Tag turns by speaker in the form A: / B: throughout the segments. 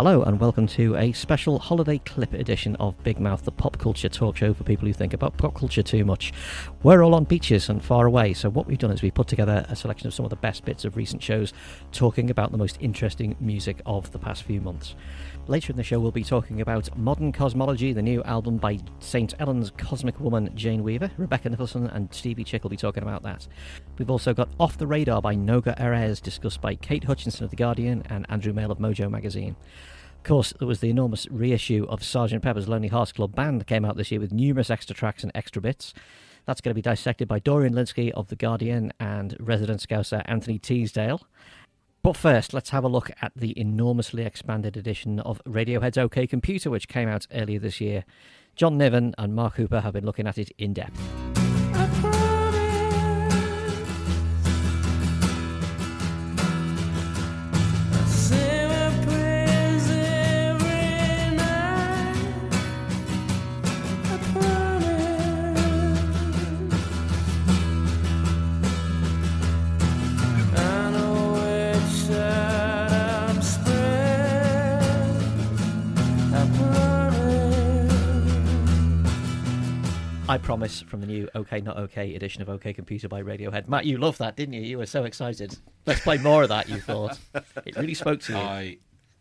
A: Hello and welcome to a special holiday clip edition of Big Mouth, the pop culture talk show for people who think about pop culture too much. We're all on beaches and far away, so what we've done is we put together a selection of some of the best bits of recent shows talking about the most interesting music of the past few months. Later in the show we'll be talking about Modern Cosmology, the new album by St. Ellen's cosmic woman Jane Weaver. Rebecca Nicholson and Stevie Chick will be talking about that. We've also got Off the Radar by Noga Erez, discussed by Kate Hutchinson of The Guardian and Andrew Mail of Mojo Magazine. Of course, there was the enormous reissue of Sgt. Pepper's Lonely Hearts Club Band that came out this year with numerous extra tracks and extra bits. That's going to be dissected by Dorian Lynskey of The Guardian and resident Scouser Anthony Teasdale. But first, let's have a look at the enormously expanded edition of Radiohead's OK Computer, which came out earlier this year. John Niven and Mark Hooper have been looking at it in depth. I Promise from the new OK Not OK edition of OK Computer by Radiohead. Matt, you loved that, didn't you? You were so excited. Let's play more of that, you thought. It really spoke to you.
B: I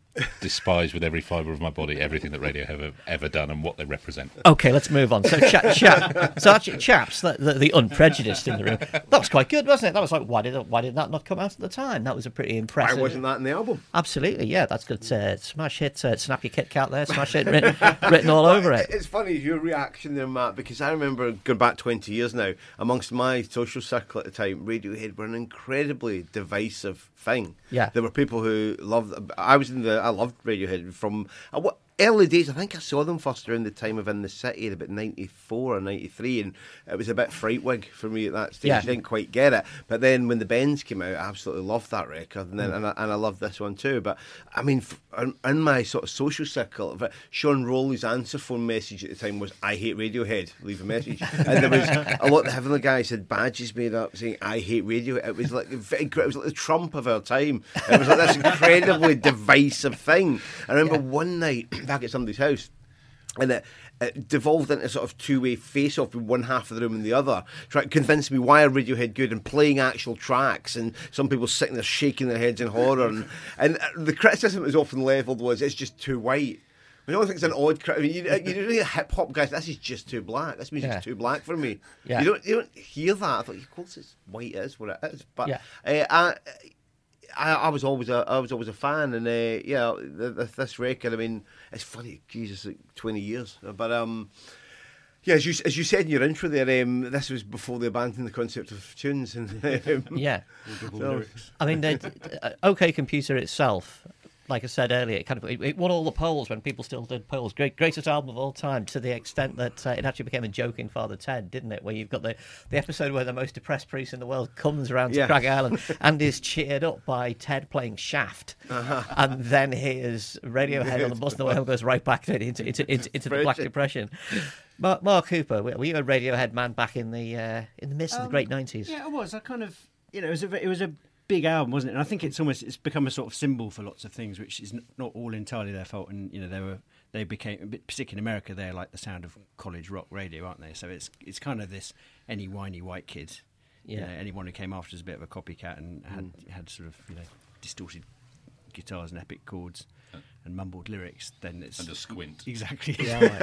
B: despise with every fibre of my body everything that Radiohead have ever done and what they represent.
A: OK, let's move on. So, actually, chaps, the unprejudiced in the room, that was quite good, wasn't it? That was like, why did that not come out at the time? That was a pretty impressive...
C: Why wasn't that in the album?
A: Absolutely, yeah. That's good. Smash hit, snap your Kit Kat there, smash hit written all over it.
C: It's funny, your reaction there, Matt, because I remember going back 20 years now, amongst my social circle at the time, Radiohead were an incredibly divisive thing.
A: Yeah.
C: There were people who loved... I loved Radiohead from... early days. I think I saw them first around the time of In the City in about 94 or 93, and it was a bit Frightwig for me at that stage.
A: Yeah.
C: I didn't quite get it. But then when the Bends came out, I absolutely loved that record, and then and I loved this one too. But I mean, in my sort of social circle, Sean Rowley's answer phone message at the time was, "I hate Radiohead, leave a message." And there was a lot of the Heavenly guys had badges made up saying, "I hate Radiohead." It was like it was like the Trump of our time. It was like this incredibly divisive thing. I remember one night back at somebody's house, and it devolved into sort of two-way face-off with one half of the room and the other, trying to convince me why are Radiohead good and playing actual tracks, and some people sitting there shaking their heads in horror, and the criticism that was often levelled was it's just too white. I don't think it's an odd... I mean, you really hip-hop guys, this is just too black. This music's too black for me.
A: Yeah.
C: You don't hear that. I thought, of course it's white, it is what it is. But I was always a fan, and this record. I mean, it's funny, Jesus, like 20 years. But yeah, as you said in your intro there, this was before they abandoned the concept of tunes. And
A: yeah, I mean, OK Computer itself, like I said earlier, it won all the polls when people still did polls. Greatest album of all time, to the extent that it actually became a joke in Father Ted, didn't it? Where you've got the episode where the most depressed priest in the world comes around to Crag Island and is cheered up by Ted playing Shaft, and then hears Radiohead on the bus, and the way home goes right back into the Black Depression. Mark Hooper, were you a Radiohead man back in the midst of the great 90s?
D: Yeah, I was. I kind of, it was a big album, wasn't it? And I think it's become a sort of symbol for lots of things, which is not all entirely their fault. And they became, particularly in America, they're like the sound of college rock radio, aren't they? So it's kind of this any whiny white kid, anyone who came after is a bit of a copycat and had sort of distorted guitars and epic chords and mumbled lyrics. Then it's
B: and a squint,
D: exactly.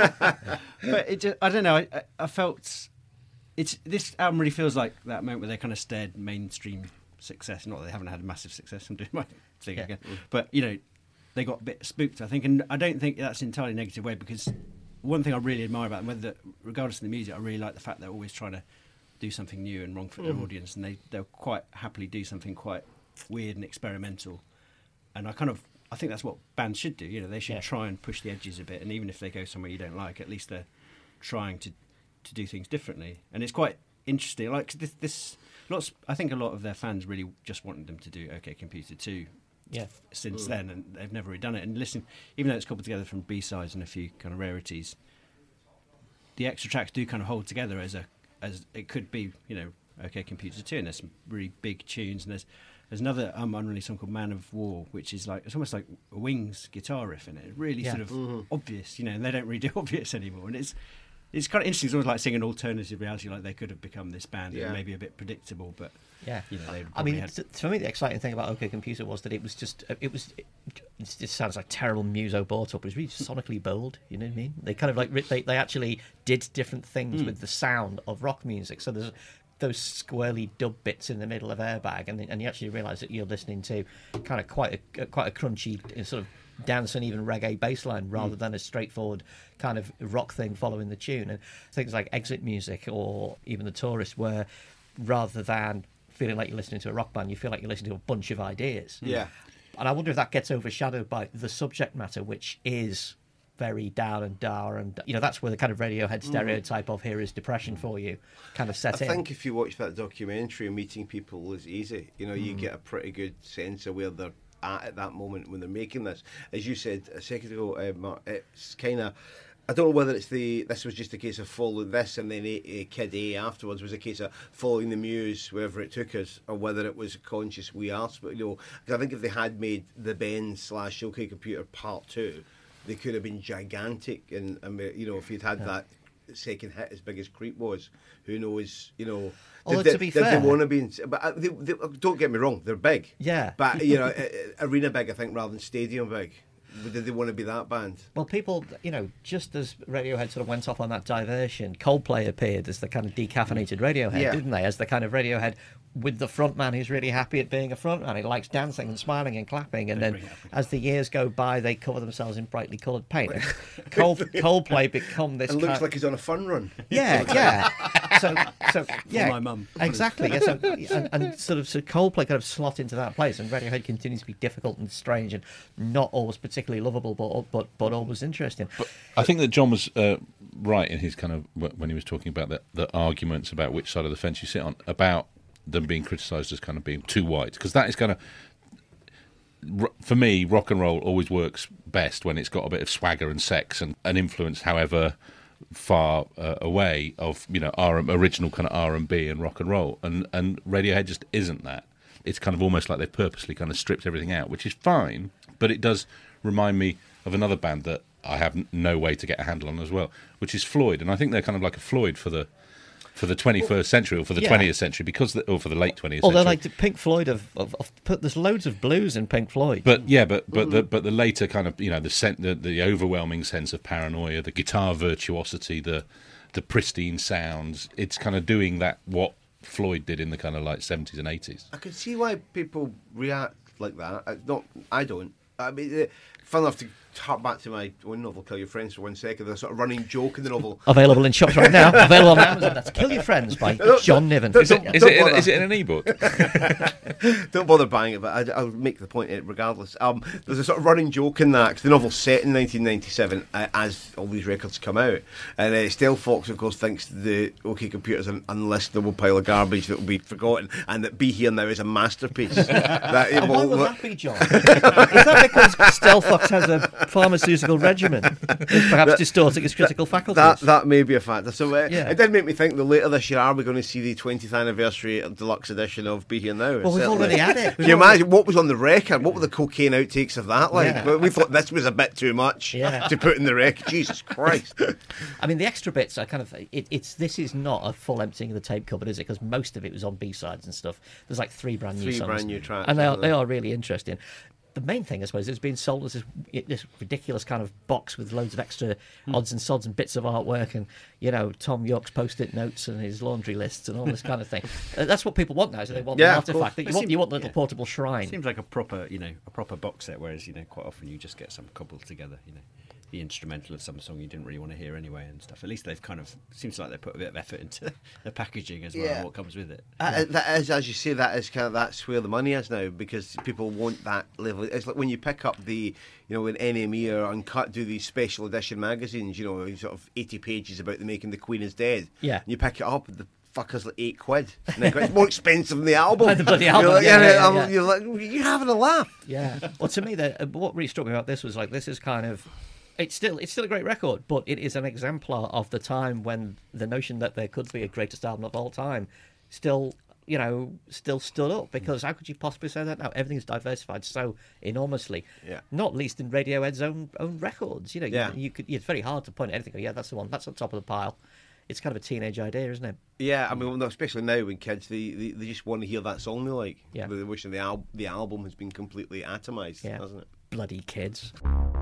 D: But I don't know. I felt this album really feels like that moment where they kind of stared mainstream success. Not that they haven't had massive success. I'm doing my thing again, but they got a bit spooked, I think, and I don't think that's an entirely negative way, because one thing I really admire about them, regardless of the music, I really like the fact they're always trying to do something new and wrong for their audience, and they'll quite happily do something quite weird and experimental. And I think that's what bands should do. They should try and push the edges a bit, and even if they go somewhere you don't like, at least they're trying to do things differently. And it's quite interesting. Like this. I think a lot of their fans really just wanted them to do OK Computer 2 since then, and they've never really done it. And listen, even though it's cobbled together from B-sides and a few kind of rarities, the extra tracks do kind of hold together as it could be, OK Computer 2, and there's some really big tunes, and there's There's another unreleased song called Man of War, which is like, it's almost like a Wings guitar riff in it. Really sort of obvious, you know, and they don't really do obvious anymore. And it's kind of interesting. It's almost like singing alternative reality, like they could have become this band that may be a bit predictable, but
A: Yeah,
D: you know,
A: I mean, for me, the exciting thing about OK Computer was that it sounds like terrible muso bought up, but it was really sonically bold. You know what I mean? They kind of like they actually did different things with the sound of rock music. So there's those squirrely dub bits in the middle of Airbag, and you actually realise that you're listening to kind of quite a crunchy sort of dance and even reggae bass line rather than a straightforward kind of rock thing following the tune. And things like Exit Music or even The Tourist, where rather than feeling like you're listening to a rock band, you feel like you're listening to a bunch of ideas.
C: Yeah.
A: And I wonder if that gets overshadowed by the subject matter, which is very down and dour, and you know, that's where the kind of Radiohead stereotype of here is depression for you kind of set in.
C: I think if you watch that documentary, Meeting People is easy. You know, you get a pretty good sense of where they're at that moment when they're making this. As you said a second ago, Mark, it's kind of, I don't know whether this was just a case of following this and then Kid A afterwards was a case of following the muse wherever it took us, or whether it was a conscious we asked. But you know, 'cause I think if they had made the Ben / OK Computer Part 2, they could have been gigantic. And you know, if you'd had that second hit as big as Creep was, who knows? You know,
A: Although,
C: did
A: to be
C: they
A: fair,
C: want to be? But they, don't get me wrong, they're big.
A: Yeah.
C: But you know, arena big, I think, rather than stadium big. Did they want to be that band?
A: Well, people, you know, just as Radiohead sort of went off on that diversion, Coldplay appeared as the kind of decaffeinated Radiohead, didn't they? As the kind of Radiohead with the frontman who's really happy at being a frontman. He likes dancing and smiling and clapping. And then as the years go by, they cover themselves in brightly coloured paint. And Coldplay become this.
C: It looks like he's on a fun run.
A: Yeah, yeah. So yeah,
D: For my mum.
A: Exactly. Yeah, so, and sort of so Coldplay kind of slot into that place, and Radiohead continues to be difficult and strange and not always particularly lovable, but always interesting.
B: But I think that John was right in his kind of when he was talking about the arguments about which side of the fence you sit on about them being criticised as kind of being too white, because that is kind of, for me, rock and roll always works best when it's got a bit of swagger and sex and an influence, however far away, of, you know, our original kind of R&B and rock and roll, and Radiohead just isn't that. It's kind of almost like they've purposely kind of stripped everything out, which is fine, but it does remind me of another band that I have no way to get a handle on as well, which is Floyd, and I think they're kind of like a Floyd for the 21st century, or for the 20th century, or for the late 20th century.
A: Although, like Pink Floyd, there's loads of blues in Pink Floyd.
B: But yeah, but the later kind of, you know, the overwhelming sense of paranoia, the guitar virtuosity, the pristine sounds. It's kind of doing that what Floyd did in the kind of like 70s and 80s.
C: I can see why people react like that. I don't. I mean, fun enough to hark back to my own novel, Kill Your Friends, for 1 second. There's a sort of running joke in the novel.
A: Available in shops right now. Available on Amazon. That's Kill Your Friends by John Niven.
B: Is it in an ebook?
C: Don't bother buying it, but I'll make the point regardless. There's a sort of running joke in that, 'cause the novel's set in 1997 as all these records come out. And Stell Fox, of course, thinks the OK Computer's an unlistenable pile of garbage that will be forgotten, and that Be Here Now is a masterpiece.
A: And why would that be, John? Is that because Stell Fox has a pharmaceutical regimen, perhaps distorting his critical faculties?
C: That may be a factor. So it did make me think that later this year, are we going to see the 20th anniversary deluxe edition of Be Here Now?
A: Well, we've already had it.
C: Can you imagine what was on the record? What were the cocaine outtakes of that like?
A: Yeah.
C: We thought this was a bit too much to put in the record. Jesus Christ.
A: I mean, the extra bits are kind of... This is not a full emptying of the tape cupboard, is it? Because most of it was on B-sides and stuff. There's like three brand new
C: tracks.
A: And they are really interesting. The main thing, I suppose, is being sold as this ridiculous kind of box with loads of extra odds and sods and bits of artwork, and, you know, Tom York's post-it notes and his laundry lists and all this kind of thing. That's what people want now. So they want the artifact. You want the little portable shrine.
D: Seems like a proper box set. Whereas, you know, quite often you just get some cobbled together. You know, the instrumental of some song you didn't really want to hear anyway and stuff. At least they've kind of, seems like they put a bit of effort into the packaging as well, and what comes with it.
C: That is, as you say, that's where the money is now, because people want that level. It's like when you pick up when NME or Uncut do these special edition magazines, you know, sort of 80 pages about the making The Queen Is Dead. Yeah. And you pick it up, the fucker's like £8. And it's more expensive than the album.
A: The bloody album.
C: You're like, you're having a laugh.
A: Yeah. Well, to me, what really struck me about this was like, this is kind of... It's still a great record, but it is an exemplar of the time when the notion that there could be a greatest album of all time still still stood up, because how could you possibly say that now? Everything's diversified so enormously, not least in Radiohead's own records. It's very hard to point at anything. Yeah, that's the one. That's on top of the pile. It's kind of a teenage idea, isn't it?
C: Yeah, I mean, especially now when kids, they just want to hear that song they like.
A: Yeah.
C: They're wishing the album has been completely atomised, hasn't it?
A: Bloody kids.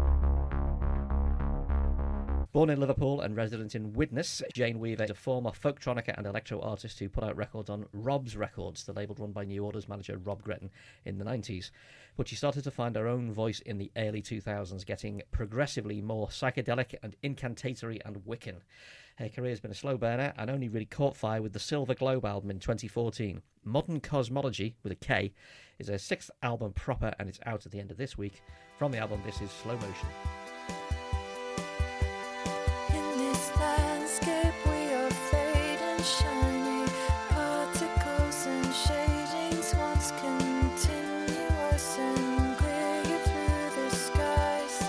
A: Born in Liverpool and resident in Widnes, Jane Weaver is a former folktronica and electro artist who put out records on Rob's Records, the label run by New Order's manager Rob Gretton in the 90s. But she started to find her own voice in the early 2000s, getting progressively more psychedelic and incantatory and Wiccan. Her career has been a slow burner and only really caught fire with the Silver Globe album in 2014. Modern Cosmology, with a K, is her sixth album proper, and it's out at the end of this week. From the album, this is Slow Motion.
E: Landscape, we are fading, shiny particles and shadings, once continuous and clear through the skies.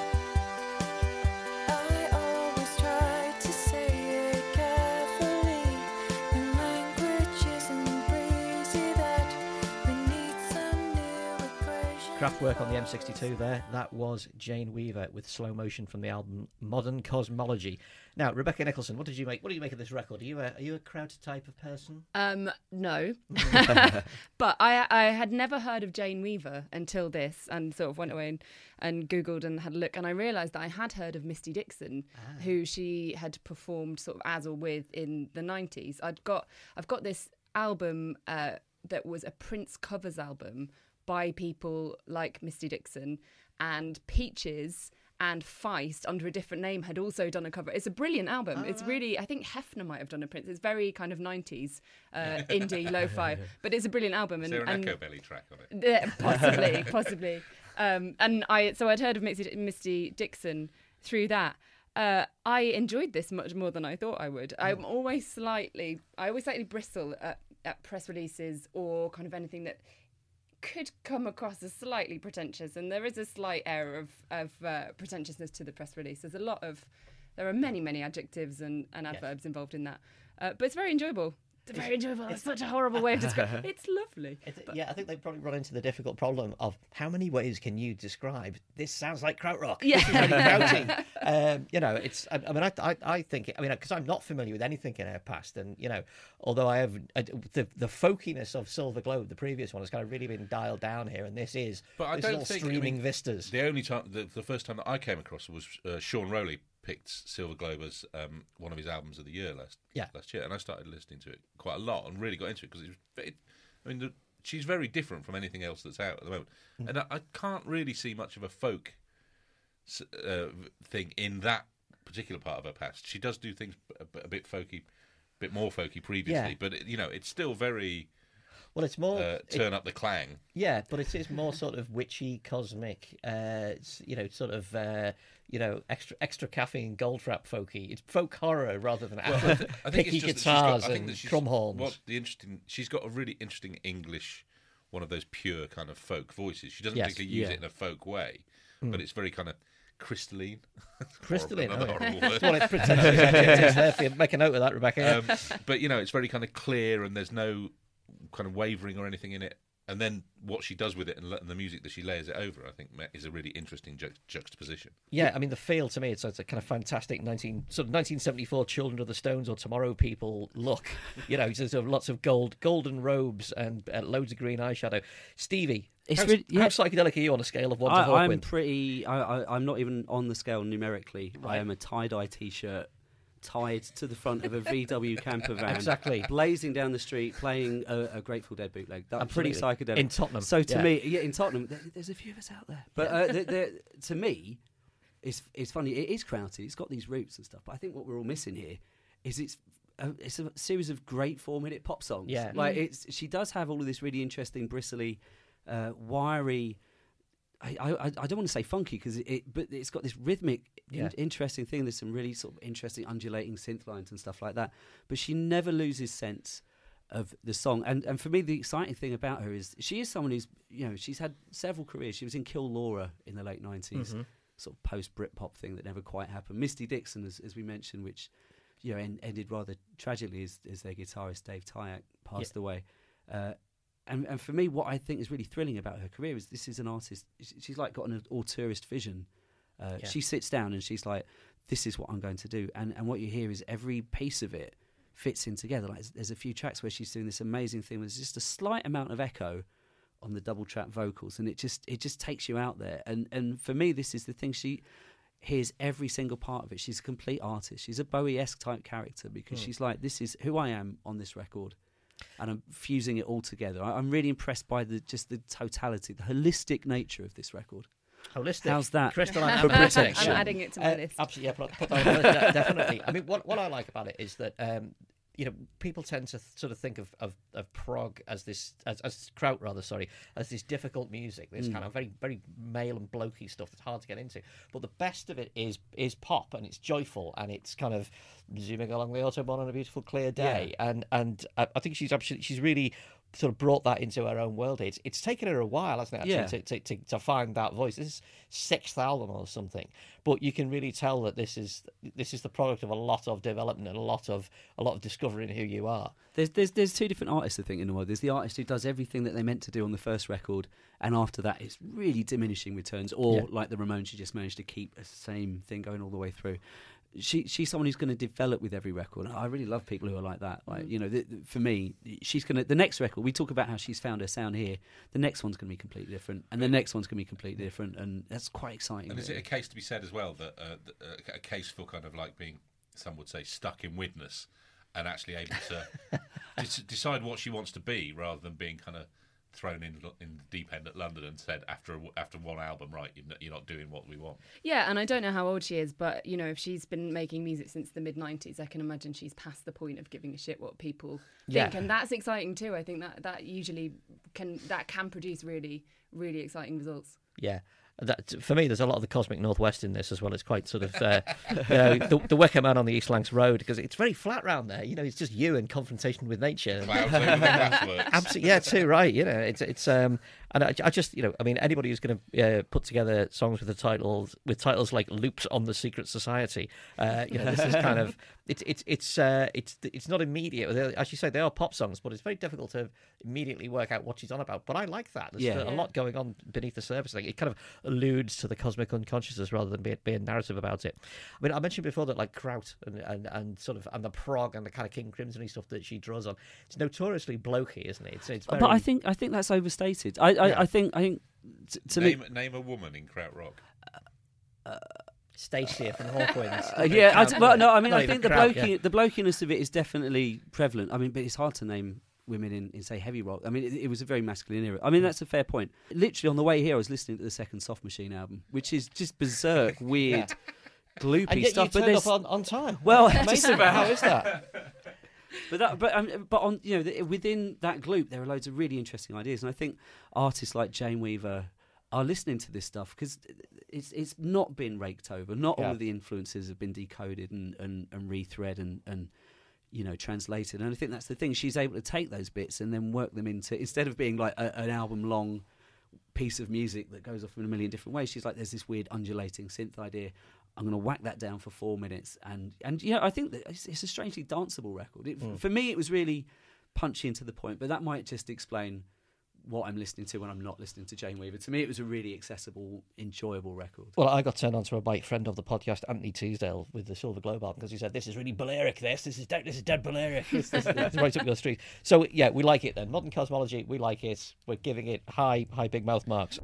E: I always try to say it carefully, when language isn't breezy, that we need some new equation.
A: Kraftwerk on the M62 there. That was Jane Weaver with Slow Motion from the album Modern Cosmology. Now, Rebecca Nicholson, what do you make of this record? Are you a crowd type of person?
F: No. But I had never heard of Jane Weaver until this, and sort of went away and Googled and had a look, and I realised that I had heard of Misty Dixon, who she had performed sort of as or with in the 90s. I've got this album that was a Prince covers album by people like Misty Dixon, and Peaches and Feist, under a different name, had also done a cover. It's a brilliant album. It's really, I think Hefner might have done a Prince. It's very kind of 90s indie lo-fi, but it's a brilliant album.
B: Is there an Echo Belly track on it?
F: Yeah, possibly. So I'd heard of Misty Dixon through that. I enjoyed this much more than I thought I would. I always slightly bristle at press releases or kind of anything that could come across as slightly pretentious, and there is a slight air of pretentiousness to the press release. There are many adjectives and adverbs involved in that, but it's very enjoyable. It's very enjoyable. It's such a horrible way of describing it. It's lovely.
A: I think they've probably run into the difficult problem of how many ways can you describe this sounds like krautrock.
F: Yeah.
A: This is really krauty. It's. I think. Because I'm not familiar with anything in her past, and although I have the folkiness of Silver Globe, the previous one has kind of really been dialed down here, and this is.
B: But I don't think
A: streaming vistas.
B: The only time, the first time that I came across was Sean Rowley picked Silver Globe as one of his albums of the year last year, and I started listening to it quite a lot and really got into it because she's very different from anything else that's out at the moment, and I can't really see much of a folk thing in that particular part of her past. She does do things a bit folky, a bit more folky previously, but it's still very.
A: Well, it's more
B: turn up the clang.
A: Yeah, but it is more sort of witchy, cosmic. Extra caffeine, gold trap folky. It's folk horror rather than picky guitars and drum horns.
B: She's got a really interesting English, one of those pure kind of folk voices. She doesn't particularly use it in a folk way, but it's very kind of crystalline.
A: Crystalline.
B: Horrible word.
A: Well, it's pretentious there. Make a note of that, Rebecca.
B: But it's very kind of clear, and there's no kind of wavering or anything in it. And then what she does with it and the music that she layers it over, I think, is a really interesting juxtaposition.
A: Yeah, the feel to me, it's a kind of fantastic 1974 Children of the Stones or Tomorrow People look. There's sort of lots of golden robes and loads of green eyeshadow. Stevie, how psychedelic are you on a scale of 1 to Hawkwind?
D: I'm not even on the scale numerically. Right. I am a tie-dye T-shirt tied to the front of a VW camper van,
A: exactly,
D: blazing down the street, playing a Grateful Dead bootleg. That's pretty psychedelic
A: in Tottenham.
D: So to me, in Tottenham, there's a few of us out there. But to me, it's funny. It is krauty. It's got these roots and stuff. But I think what we're all missing here is it's a series of great 4-minute pop songs.
A: Yeah,
D: she does have all of this really interesting, bristly, wiry. I don't want to say funky but it's got this rhythmic, interesting thing. There's some really sort of interesting undulating synth lines and stuff like that. But she never loses sense of the song. And for me, the exciting thing about her is she is someone who's she's had several careers. She was in Kill Laura in the late 90s, sort of post Britpop thing that never quite happened. Misty Dixon, as we mentioned, which ended rather tragically as their guitarist Dave Tyack passed away.
G: And for me, what I think is really thrilling about her career is this is an artist. She's like got an auteurist vision. She sits down and she's like, "This is what I'm going to do." And what you hear is every piece of it fits in together. Like there's a few tracks where she's doing this amazing thing. There's just a slight amount of echo on the double track vocals, and it just takes you out there. And for me, this is the thing. She hears every single part of it. She's a complete artist. She's a Bowie-esque type character because she's like, "This is who I am on this record." And I'm fusing it all together. I'm really impressed by the totality, the holistic nature of this record.
A: Holistic.
G: How's that?
A: Crystalline
G: for
A: and
G: protection?
F: I'm adding it to my list.
A: Absolutely, yeah, put that on the list, definitely. I mean, what I like about it is that people tend to sort of think of prog as this as Kraut rather, sorry, as this difficult music, this kind of very very male and blokey stuff that's hard to get into. But the best of it is pop, and it's joyful, and it's kind of zooming along the autobahn on a beautiful clear day. And I think she's really sort of brought that into her own world. It's taken her a while, hasn't it, actually, to find that voice. This is 6th album or something, but you can really tell that this is the product of a lot of development and a lot of discovering who you are.
G: There's two different artists, I think, in the world. There's the artist who does everything that they meant to do on the first record, and after that it's really diminishing returns, or like the Ramones, she just managed to keep the same thing going all the way through. She's someone who's going to develop with every record. I really love people who are like that. Like, for me, she's going to, the next record, we talk about how she's found her sound here. The next one's going to be completely different, and the next one's going to be completely different, and that's quite exciting.
B: And is it a case to be said as well that a case for kind of like being, some would say, stuck in Widnes, and actually able to decide what she wants to be rather than being kind of thrown in the deep end at London and said after one album, right, you're not doing what we want.
F: Yeah, and I don't know how old she is, but if she's been making music since the mid-90s, I can imagine she's past the point of giving a shit what people think, and that's exciting too. I think that usually can produce really, really exciting results.
A: Yeah. For me, there's a lot of the Cosmic Northwest in this as well. It's quite sort of the Wicker Man on the East Lancs Road, because it's very flat round there. It's just you in confrontation with nature. Absolutely, yeah, too right. It's and I just I mean, anybody who's going to put together songs with titles like "Loops on the Secret Society," this is kind of it's not immediate. As you say, they are pop songs, but it's very difficult to immediately work out what she's on about. But I like that. There's a lot going on beneath the surface. Like, it kind of alludes to the cosmic unconsciousness rather than being narrative about it. I mean, I mentioned before that like Kraut and sort of and the prog and the kind of King Crimson-y stuff that she draws on. It's notoriously blokey, isn't it? It's very...
G: But I think that's overstated. I think
B: name a woman in Krautrock.
A: Stacia from Hawkwind.
G: I think the blokiness of it is definitely prevalent. I mean, but it's hard to name women in say heavy rock. I mean, it was a very masculine era. I mean, that's a fair point. Literally on the way here, I was listening to the second Soft Machine album, which is just berserk, weird, gloopy
A: and yet
G: stuff.
A: You turned up on time.
G: Well,
A: amazing. How is that?
G: But on within that gloop, there are loads of really interesting ideas, and I think artists like Jane Weaver are listening to this stuff because it's not been raked over. Not all of the influences have been decoded and rethread and translated. And I think that's the thing. She's able to take those bits and then work them into, instead of being like an album long piece of music that goes off in a million different ways. She's like, there's this weird undulating synth idea. I'm going to whack that down for 4 minutes. And I think that it's a strangely danceable record. For me, it was really punchy and to the point, but that might just explain what I'm listening to when I'm not listening to Jane Weaver. To me, it was a really accessible, enjoyable record.
A: Well, I got turned on to her by a friend of the podcast, Anthony Teasdale, with the Silver Globe album, because he said, this is really Balearic, this is dead Balearic. This is right up your street. So, yeah, we like it then. Modern Cosmology, we like it. We're giving it high big mouth marks.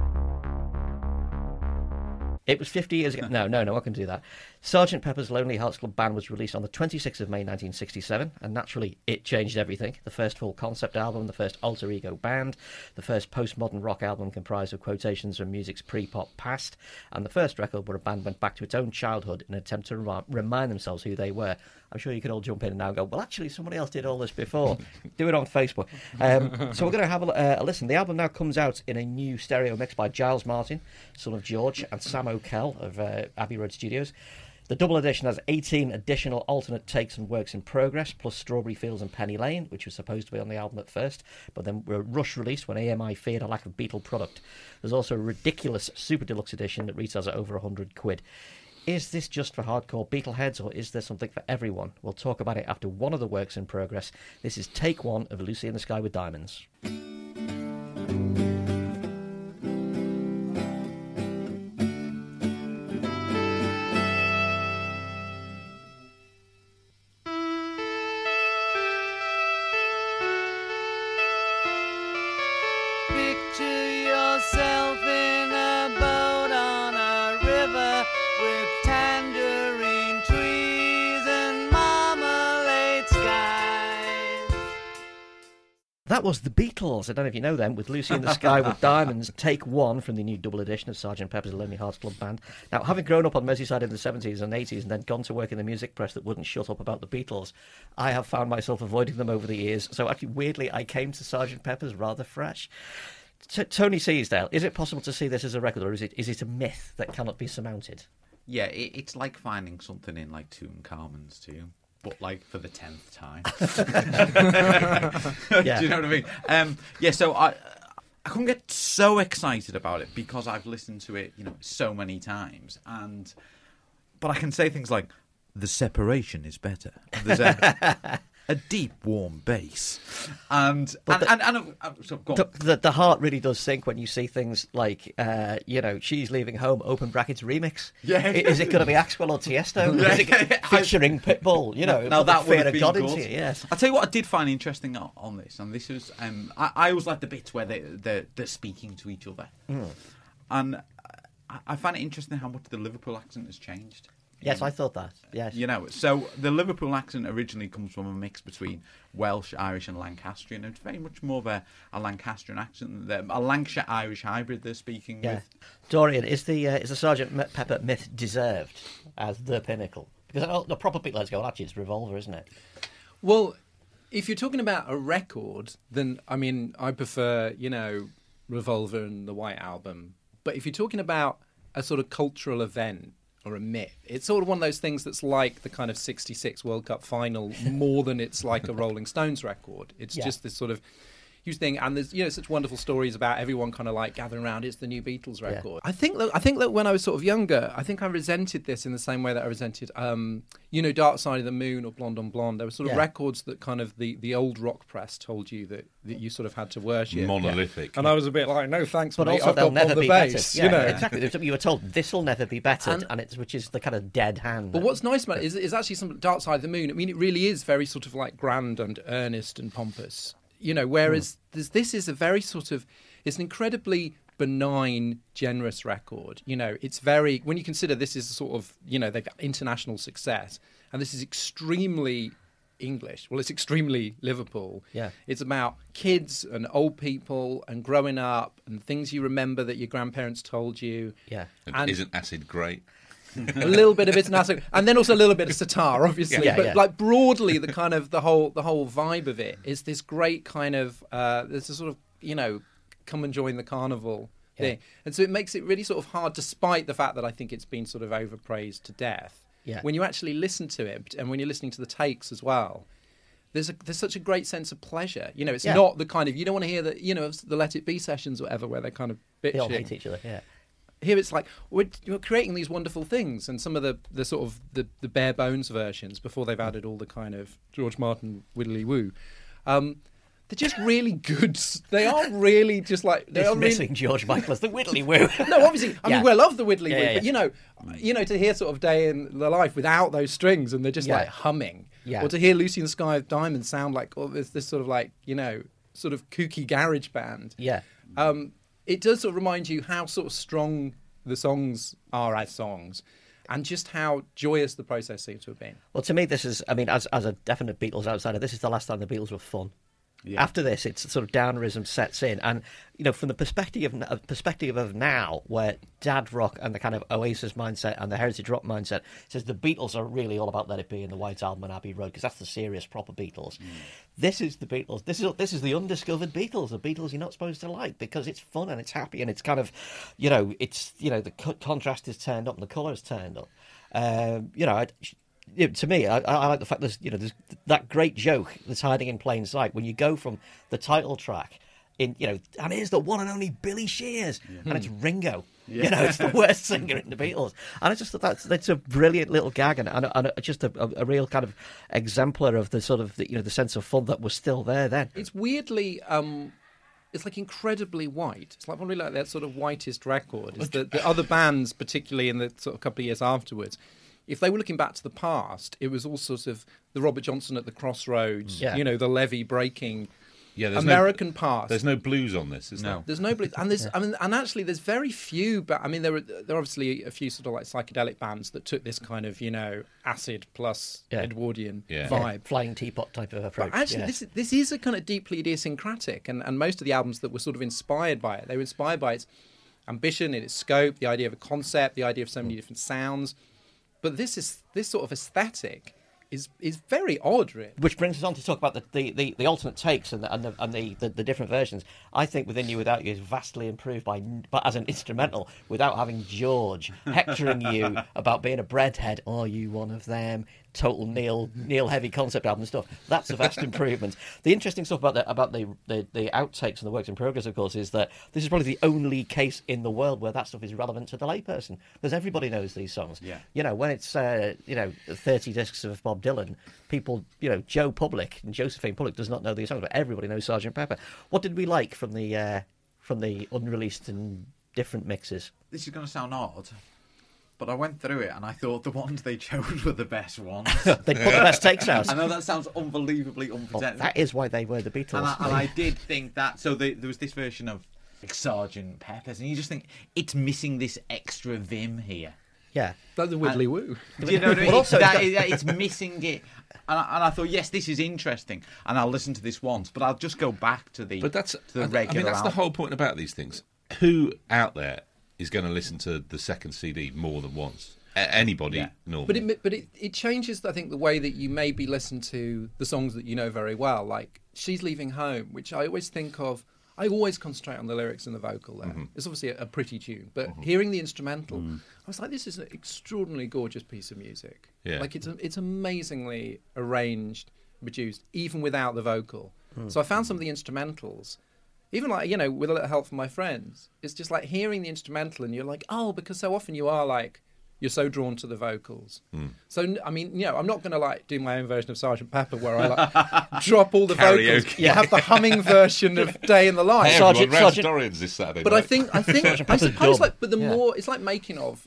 A: It was 50 years ago. No, I can do that. Sgt. Pepper's Lonely Hearts Club Band was released on the 26th of May 1967, and naturally it changed everything. The first full concept album, the first alter ego band, the first postmodern rock album comprised of quotations from music's pre-pop past, and the first record where a band went back to its own childhood in an attempt to remind themselves who they were. I'm sure you can all jump in and now go, well, actually, somebody else did all this before. Do it on Facebook. So we're going to have a listen. The album now comes out in a new stereo mix by Giles Martin, son of George, and Sam O'Kell of Abbey Road Studios. The double edition has 18 additional alternate takes and works in progress, plus Strawberry Fields and Penny Lane, which was supposed to be on the album at first, but then were rush released when AMI feared a lack of Beatle product. There's also a ridiculous super deluxe edition that retails at over £100. Is this just for hardcore Beatleheads, or is there something for everyone? We'll talk about it after one of the works in progress. This is take one of Lucy in the Sky with Diamonds.
H: Picture yourself in a boat on a river with tangerine trees and marmalade skies.
A: That was the Beatles. I don't know if you know them, with Lucy in the Sky with Diamonds, take one from the new double edition of Sgt. Pepper's Lonely Hearts Club Band. Now, having grown up on Merseyside in the 70s and 80s and then gone to work in the music press that wouldn't shut up about the Beatles, I have found myself avoiding them over the years. So actually, weirdly, I came to Sgt. Pepper's rather fresh. Tony Seasdale, is it possible to see this as a record, or is it a myth that cannot be surmounted?
I: Yeah, it's like finding something in like Tutankhamun's tomb, but like for the 10th time.
A: Yeah.
I: Do you know what I mean? Yeah, so I couldn't get so excited about it because I've listened to it, so many times, but I can say things like the separation is better. There's a deep, warm bass, and go on.
A: The heart really does sink when you see things like, She's Leaving Home, open brackets remix.
I: Yeah.
A: Is it going to be Axwell or Tiesto?
I: Yeah.
A: Is it featuring Pitbull?
I: Now that would
A: fear
I: have
A: of
I: been
A: God
I: good.
A: into you, yes.
I: I'll tell you what I did find interesting on this, and this is, I always like the bits where they're speaking to each other, and I find it interesting how much the Liverpool accent has changed.
A: Yes, I thought that. Yes.
I: So the Liverpool accent originally comes from a mix between Welsh, Irish, and Lancastrian. It's very much more of a Lancastrian accent, a Lancashire-Irish hybrid they're speaking
A: Yeah.
I: with.
A: Dorian, is the Sgt. Pepper myth deserved as the pinnacle? Because the proper Beatles go, actually, it's Revolver, isn't it?
J: Well, if you're talking about a record, then, I prefer, Revolver and the White Album. But if you're talking about a sort of cultural event or a myth, it's sort of one of those things that's like the kind of 66 World Cup final more than it's like a Rolling Stones record. It's just this sort of huge thing, and there's such wonderful stories about everyone kind of like gathering around. It's the new Beatles record. I think that when I was sort of younger, I think I resented this in the same way that I resented Dark Side of the Moon or Blonde on Blonde. There were sort of records that kind of the old rock press told you that you sort of had to worship.
B: Monolithic.
J: And I was a bit like, no thanks,
A: But
J: mate,
A: also,
J: I've
A: they'll
J: got
A: never
J: the
A: be
J: bass,
A: better. Exactly. You were told this will never be better, which is the kind of dead hand.
J: But what's nice about it is actually some Dark Side of the Moon. It really is very sort of like grand and earnest and pompous. Whereas this is a very sort of, it's an incredibly benign, generous record. It's very, when you consider this is a sort of, they've got international success, and this is extremely English. Well, it's extremely Liverpool.
A: Yeah.
J: It's about kids and old people and growing up and things you remember that your grandparents told you.
A: Yeah.
B: And isn't acid great?
J: A little bit of international, and then also a little bit of sitar, obviously.
A: Yeah,
J: but
A: yeah.
J: like broadly, the whole vibe of it is this great kind of there's a sort of come and join the carnival thing, and so it makes it really sort of hard, despite the fact that I think it's been sort of overpraised to death.
A: Yeah.
J: When you actually listen to it, and when you're listening to the takes as well, there's such a great sense of pleasure. It's not the kind of, you don't want to hear the Let It Be sessions or whatever where they're kind of bitching.
A: They all hate each other, yeah.
J: Here it's like we're creating these wonderful things, and some of the sort of the bare bones versions before they've added all the kind of George Martin widdly woo. They're just really good. They are really just like they are
A: Dismissing George Michael as the widdly woo.
J: No, obviously, I mean, we love the widdly woo,
A: Yeah.
J: but to hear sort of Day in the Life without those strings and they're just like humming, or to hear Lucy in the Sky with Diamonds sound like this sort of like sort of kooky garage band.
A: Yeah.
J: It does sort of remind you how sort of strong the songs are as songs, and just how joyous the process seems to have been.
A: Well, to me, this is, as a definite Beatles outsider, this is the last time the Beatles were fun. Yeah. After this, it's sort of downerism sets in, and from the perspective of now, where dad rock and the kind of Oasis mindset and the heritage rock mindset says the Beatles are really all about Let It Be and the White Album and Abbey Road, because that's the serious proper Beatles. This is the Beatles. This is the undiscovered Beatles, the Beatles you're not supposed to like, because it's fun and it's happy and it's kind of, the contrast is turned up and the colour is turned up. To me, I like the fact there's that great joke that's hiding in plain sight when you go from the title track and here's the one and only Billy Shears, and it's Ringo. You know, it's the worst singer in the Beatles. And I just thought that's a brilliant little gag and just a real kind of exemplar of the sort of the sense of fun that was still there then.
J: It's weirdly, it's like incredibly white. It's like probably like that sort of whitest record. Is the other bands, particularly in the sort of couple of years afterwards, if they were looking back to the past, it was all sorts of the Robert Johnson at the Crossroads, the levee breaking.
B: Yeah, there's
J: American past.
B: There's no blues on this, is there?
I: No.
J: There's no blues, and there's and actually there's very few. But I mean, there are obviously a few sort of like psychedelic bands that took this kind of acid plus Edwardian vibe,
A: flying teapot type of approach.
J: But actually, this is a kind of deeply idiosyncratic, and most of the albums that were sort of inspired by it, they were inspired by its ambition, its scope, the idea of a concept, the idea of so many different sounds. But this sort of aesthetic is very odd, really.
A: Which brings us on to talk about the alternate takes and the different versions. I think Within You Without You is vastly improved but as an instrumental, without having George hectoring you about being a breadhead. Are you one of them? Total Neil heavy concept album stuff. That's a vast improvement. The interesting stuff about the outtakes and the works in progress, of course, is that this is probably the only case in the world where that stuff is relevant to the layperson, because everybody knows these songs.
I: Yeah.
A: When it's 30 discs of Bob Dylan, people, Joe Public and Josephine Public does not know these songs, but everybody knows Sgt. Pepper. What did we like from the unreleased and different mixes?
I: This is going to sound odd, but I went through it and I thought the ones they chose were the best ones.
A: They put the best takes out.
I: I know that sounds unbelievably
A: Well,
I: unpretentious.
A: that is why they were the Beatles.
I: And I did think that. So there was this version of Sgt. Pepper's, and you just think it's missing this extra vim here.
A: Yeah.
J: That's the Widdly Woo.
I: Do you know what I mean?
A: Well, also,
I: it's missing it. And I thought, yes, this is interesting, and I'll listen to this once, but I'll just go back to the
B: But
I: regular
B: that's the
I: album.
B: whole point about these things. Who out there is going to listen to the second CD more than once? Anybody, normally.
J: But it changes, I think, the way that you maybe listen to the songs that you know very well. Like She's Leaving Home, which I always think of. I always concentrate on the lyrics and the vocal there. It's obviously a pretty tune, but hearing the instrumental, I was like, this is an extraordinarily gorgeous piece of music.
B: Yeah.
J: Like it's amazingly arranged, produced, even without the vocal. So I found some of the instrumentals, even like, with a little help from my friends, it's just like hearing the instrumental and you're like, oh, because so often you are like, you're so drawn to the vocals. So, I mean, I'm not going to like do my own version of Sgt. Pepper where I like drop all the vocals.
B: Karaoke.
J: You have the humming version of Day in the Life.
B: Hey, everyone, round to Dorian's this Saturday
J: But
B: night.
J: I think I
A: Pepper's
J: suppose
A: dumb.
J: like, but the more it's like making of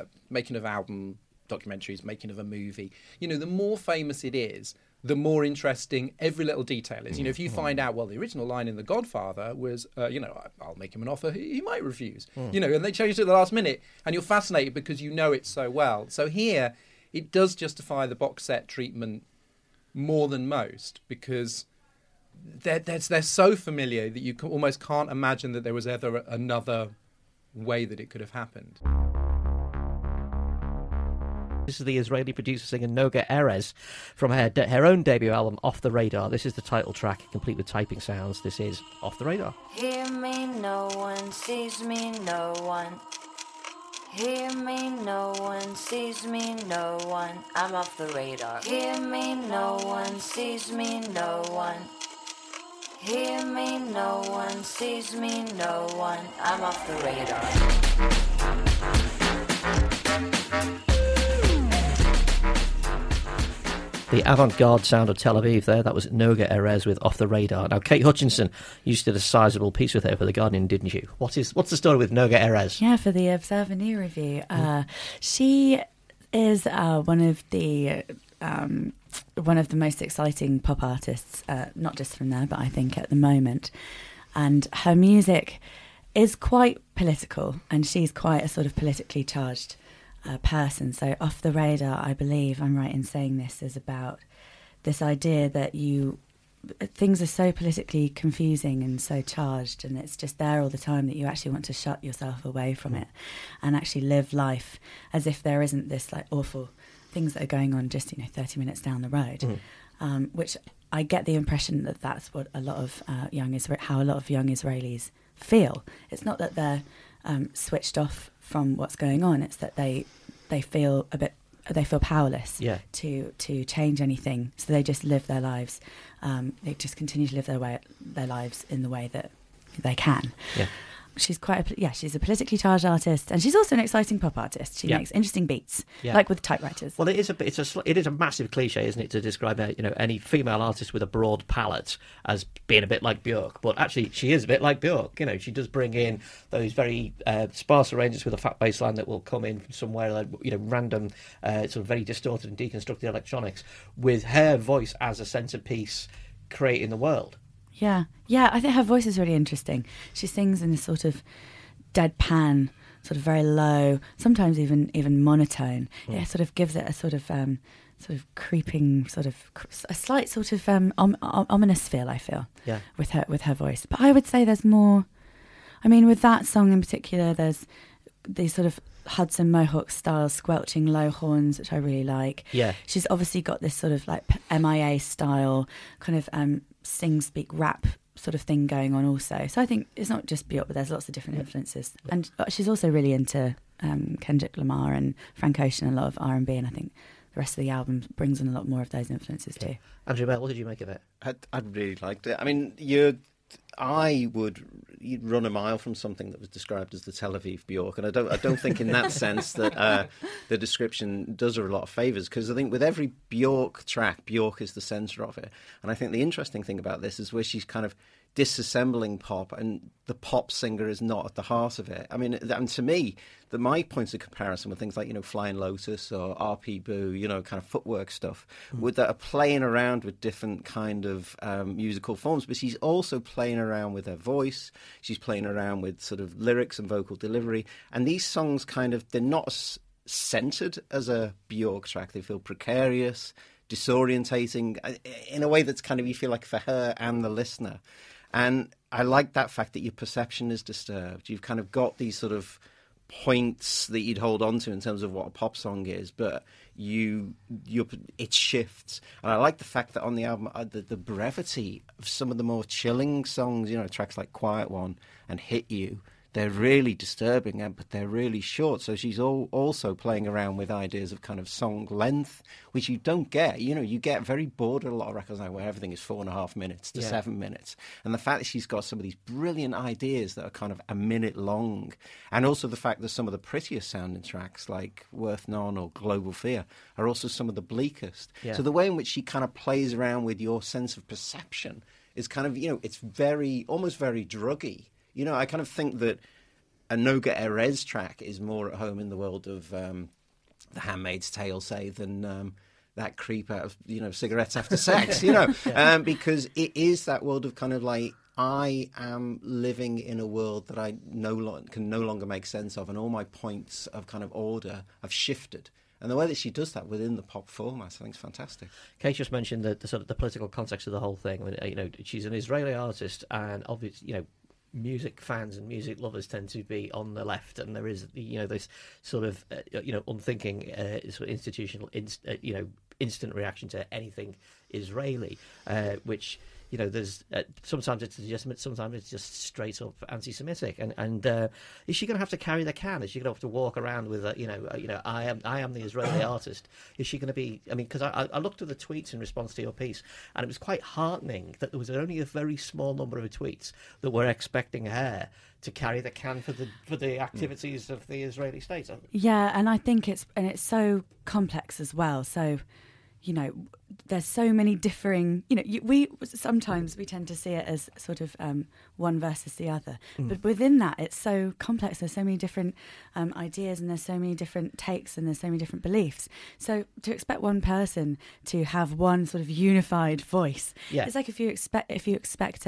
J: album documentaries, making of a movie. The more famous it is, the more interesting every little detail is. If you find out, well, the original line in The Godfather was, I'll make him an offer he might refuse. And they changed it at the last minute, and you're fascinated because you know it so well. So here, it does justify the box set treatment more than most because they're so familiar that you almost can't imagine that there was ever another way that it could have happened.
A: This is the Israeli producer singer Noga Erez from her own debut album, Off the Radar. This is the title track, complete with typing sounds. This is Off the Radar.
E: Hear me, no one sees me, no one. Hear me, no one sees me, no one. I'm off the radar. Hear me, no one sees me, no one. Hear me, no one sees me, no one. I'm off the radar.
A: The avant-garde sound of Tel Aviv there. That was Noga Erez with Off the Radar. Now, Kate Hutchinson, you did a sizable piece with her for The Guardian, didn't you? What's the story with Noga Erez?
K: Yeah, for the Observer New Review. She is one of the most exciting pop artists, not just from there, but I think at the moment. And her music is quite political, and she's quite a sort of politically charged person. So Off the Radar, I believe I'm right in saying this, is about this idea that things are so politically confusing and so charged, and it's just there all the time that you actually want to shut yourself away from it and actually live life as if there isn't this like awful things that are going on just 30 minutes down the road. Which I get the impression that that's what a lot of young Israelis feel. It's not that they're switched off from what's going on. It's that they feel powerless to change anything. So they just live their lives. They just continue to live their lives in the way that they can.
A: Yeah.
K: she's she's a politically charged artist, and she's also an exciting pop artist. She makes interesting beats, like with typewriters.
A: Well, it is a massive cliche, isn't it, to describe any female artist with a broad palette as being a bit like Björk, but actually she is a bit like Björk. She does bring in those very sparse arrangements with a fat bass line that will come in from somewhere, like, random, sort of very distorted and deconstructed electronics, with her voice as a centerpiece, creating the world.
K: Yeah, I think her voice is really interesting. She sings in a sort of deadpan, sort of very low, sometimes even monotone. It sort of gives it a sort of creeping, a slight sort of ominous feel, I feel, with her voice. But I would say there's more. I mean, with that song in particular, there's these sort of Hudson Mohawk style squelching low horns, which I really like.
A: Yeah,
K: she's obviously got this sort of like MIA style kind of sing, speak, rap sort of thing going on also. So I think it's not just Björk, but there's lots of different influences. And she's also really into Kendrick Lamar and Frank Ocean, a lot of R&B, and I think the rest of the album brings in a lot more of those influences too.
A: Andrew Bell, what did you make of it?
L: I really liked it. I mean, you'd run a mile from something that was described as the Tel Aviv Björk, and I don't think in that sense that the description does her a lot of favours, because I think with every Björk track, Björk is the centre of it. And I think the interesting thing about this is where she's kind of disassembling pop, and the pop singer is not at the heart of it. I mean, and to me, my points of comparison with things like, Flying Lotus or RP Boo, kind of footwork stuff, that are playing around with different kind of musical forms, but she's also playing around with her voice. She's playing around with sort of lyrics and vocal delivery. And these songs they're not centered as a Björk track. They feel precarious, disorientating, in a way that's kind of, you feel like, for her and the listener. And I like that fact that your perception is disturbed. You've kind of got these sort of points that you'd hold on to in terms of what a pop song is, but it shifts. And I like the fact that on the album, the brevity of some of the more chilling songs, tracks like Quiet One and Hit You, they're really disturbing, but they're really short. So she's also playing around with ideas of kind of song length, which you don't get. You get very bored at a lot of records now where everything is 4.5 minutes to 7 minutes. And the fact that she's got some of these brilliant ideas that are kind of a minute long, and also the fact that some of the prettiest sounding tracks like Worth None or Global Fear are also some of the bleakest. Yeah. So the way in which she kind of plays around with your sense of perception is kind of, it's almost very druggy. I kind of think that a Noga Erez track is more at home in the world of The Handmaid's Tale, say, than that creep out of, cigarettes after sex, because it is that world of kind of like, I am living in a world that I can no longer make sense of, and all my points of kind of order have shifted. And the way that she does that within the pop format, I think, is fantastic.
A: Kate just mentioned the sort of the political context of the whole thing. I mean, she's an Israeli artist, and obviously, music fans and music lovers tend to be on the left, and there is this sort of unthinking sort of institutional instant reaction to anything Israeli, which there's sometimes it's legitimate, sometimes it's just straight up anti-Semitic, and is she going to have to carry the can? Is she going to have to walk around with I am the Israeli artist? Is she going to be? I mean, because I looked at the tweets in response to your piece, and it was quite heartening that there was only a very small number of tweets that were expecting her to carry the can for the activities of the Israeli state.
K: Yeah, and I think it's so complex as well. So, there's so many differing, we sometimes tend to see it as sort of one versus the other. But within that, it's so complex. There's so many different ideas, and there's so many different takes, and there's so many different beliefs. So to expect one person to have one sort of unified voice, it's like if you expect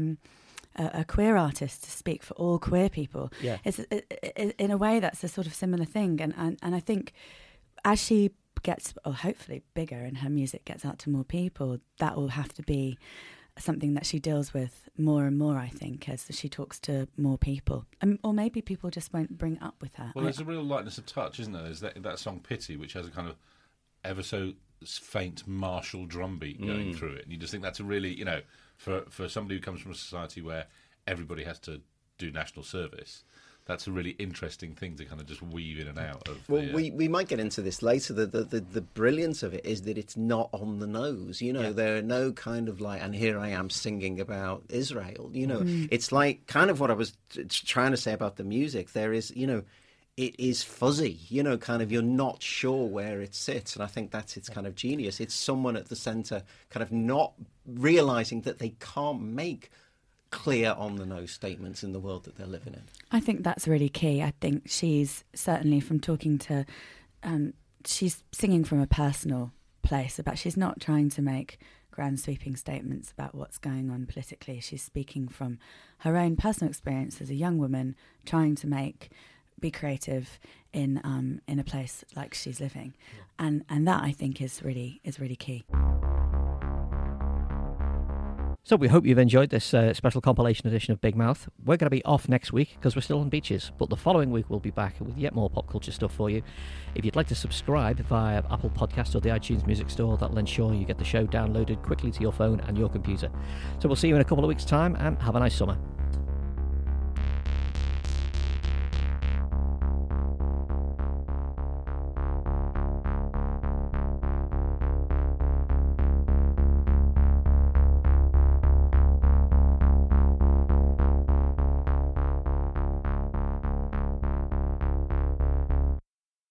K: a queer artist to speak for all queer people. It's in a way that's a sort of similar thing. And I think as she gets, or hopefully bigger, and her music gets out to more people, that will have to be something that she deals with more and more, I think, as she talks to more people. Or maybe people just won't bring it up with her.
B: Well, there's a real lightness of touch, isn't there? There's that song Pity, which has a kind of ever so faint martial drum beat going through it. And you just think that's a really, for somebody who comes from a society where everybody has to do national service, that's a really interesting thing to kind of just weave in and out of.
L: Well, we might get into this later. The brilliance of it is that it's not on the nose. You know, there are no kind of like, and here I am singing about Israel. You know, it's like kind of what I was trying to say about the music. There is, you know, it is fuzzy, you know, kind of you're not sure where it sits. And I think that's its kind of genius. It's someone at the centre kind of not realising that they can't make clear on-the-nose statements in the world that they're living in.
K: I think that's really key. I think she's certainly from talking to... she's singing from a personal place. She's not trying to make grand sweeping statements about what's going on politically. She's speaking from her own personal experience as a young woman trying to be creative in a place like she's living, and that I think is really key.
A: So we hope you've enjoyed this special compilation edition of Big Mouth. We're going to be off next week because we're still on beaches, but the following week we'll be back with yet more pop culture stuff for you. If you'd like to subscribe via Apple Podcast or the iTunes Music Store, that'll ensure you get the show downloaded quickly to your phone and your computer. So we'll see you in a couple of weeks' time, and have a nice summer.